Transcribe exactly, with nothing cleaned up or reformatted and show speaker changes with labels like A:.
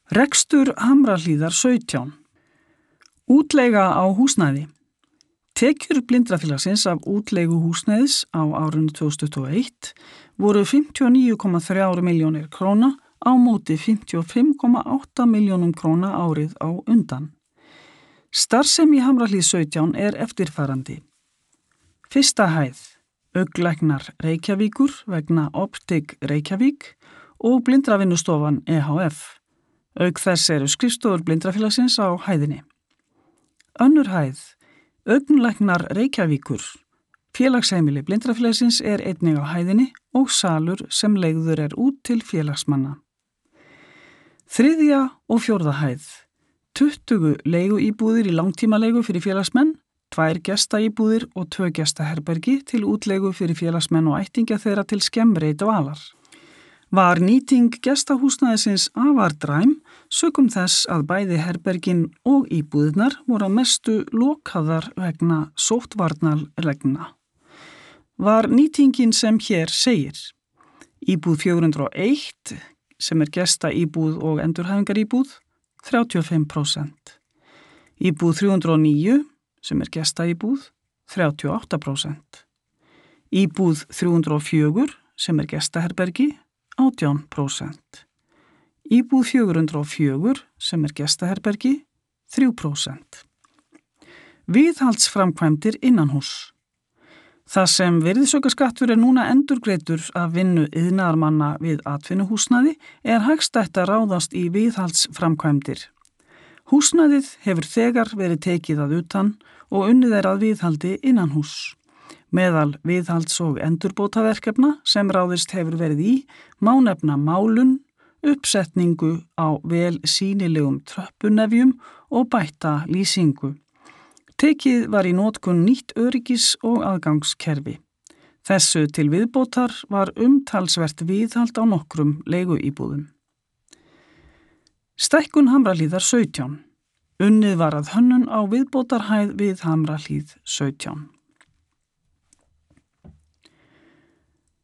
A: Rekstur Hamrahlíðar sautján. Útleiga á húsnæði. Tekjur Blindrafélagsins af útleigu húsnæðis á árinu tvö þúsund tuttugu og eitt voru fimmtíu og níu komma þrjár milljónir króna á móti fimmtíu og fimm komma átta milljónum króna árið á undan. Starfsemi Hamrahlíð sautján er eftirfarandi. Fyrsta hæð, Augnlæknar Reykjavíkur vegna Optic Reykjavík og Blindravinnustofan E H F. Auk þess eru skrifstofur Blindrafélagsins á hæðinni. Önnur hæð, Augnlæknar Reykjavíkur. Félagsheimili Blindrafélagsins er einnig á hæðinni og salur sem leigður er út til félagsmanna. Þriðja og fjórða hæð, tuttugu leiguíbúðir í langtímaleigu fyrir félagsmenn, tvær gestaíbúðir og tvö gestaherbergi til útleigu fyrir félagsmenn og ættingja þeirra til skemmri dvalar. Var nýting gestahúsnæðisins afar dræm sökum þess að bæði herbergin og íbúðirnar voru að mestu lokaðar vegna sóttvarnarreglna. Var nýtingin sem hér segir. Íbúð fjögur hundruð og eitt sem er gestaíbúð og endurhæfingaríbúð þrjátíu og fimm prósent. Íbúð þrjú hundruð og níu sem er gestaíbúð þrjátíu og átta prósent. Íbúð þrjú hundruð og fjögur sem er gestaherbergi átján prósent. Íbúð fjögur hundruð og fjögur sem er gestaherbergi þrjú prósent. Viðhaldsframkvæmdir innanhúss. Það sem virðisaukaskattur er núna endurgreiddur af vinnu iðnaðarmanna við atvinnuhúsnæði er hagstætt að ráðast í viðhaldsframkvæmdir. Húsnæðið hefur þegar verið tekið að utan og unnið er að viðhaldi innanhúss. Meðal viðhalds- og endurbótaverkefna sem ráðist hefur verið í má nefna málun, uppsetningu á vel sýnilegum tröppunefjum og bætta lýsingu. Tekið var í notkun nýtt öryggis- og aðgangskerfi. Þessu til viðbótar var umtalsvert viðhald á nokkrum leiguíbúðum. Stækkun Hamrahlíðar sautján. Unnið var að hönnun á viðbótarhæð við Hamrahlíð sautján.